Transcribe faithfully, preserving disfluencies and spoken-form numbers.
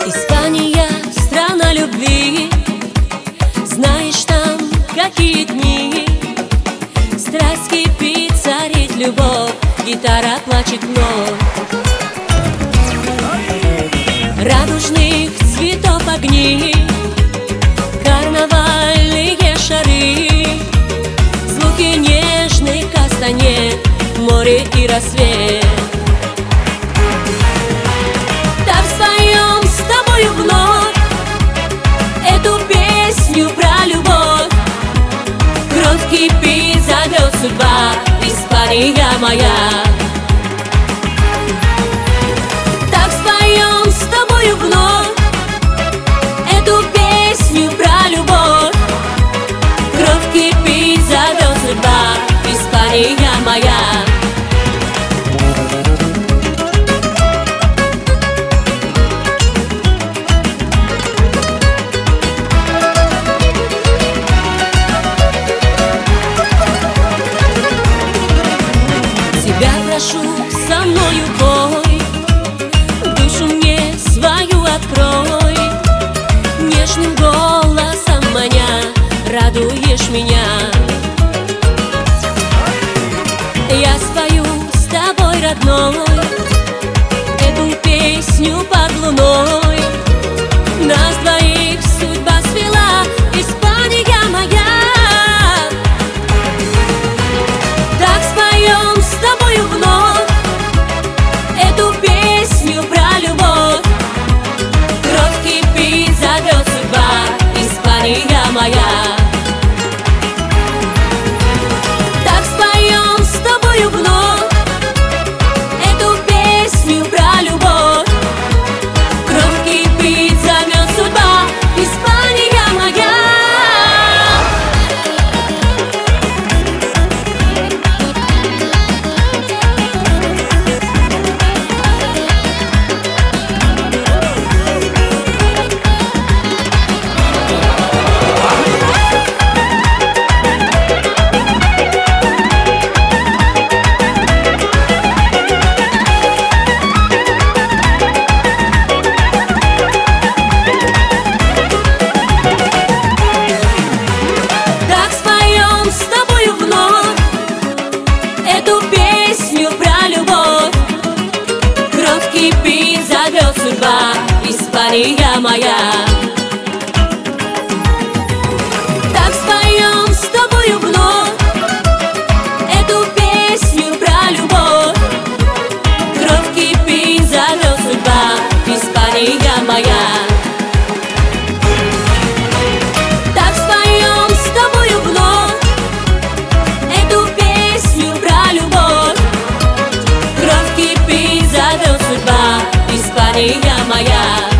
Испания, страна любви. Знаешь, там какие дни, страсть кипит, царит любовь, гитара плачет вновь. Радужных цветов огни, карнавальные шары, звуки нежных кастанет, море и рассвет. Так споем с тобою вновь эту песню про любовь. Кровь кипит, зовет судьба, Испания моя. Так споем с тобою вновь эту песню про любовь. Кровь кипит, зовет судьба, Испания моя. Тебя прошу, со мною пой, душу мне свою открой, нежным голосом маня, радуешь меня. Я спою с тобой, родной, эту песню под луной. Нас двоих судьба свела, Испания моя. Так споем с тобою вновь эту песню про любовь. Кровь кипит, зовет судьба, Испания моя. Так споем с тобою вновь эту песню про любовь. Кровь кипит, зовет судьба, Испания моя. Эту песню про любовь. Кровь кипит, зовет судьба, Испания моя. Так споем с тобою вновь эту песню про любовь. Кровь кипит, зовет судьба, Испания моя. Так споем с тобою вновь эту песню про любовь. Кровь кипит, зовет судьба, Испания моя.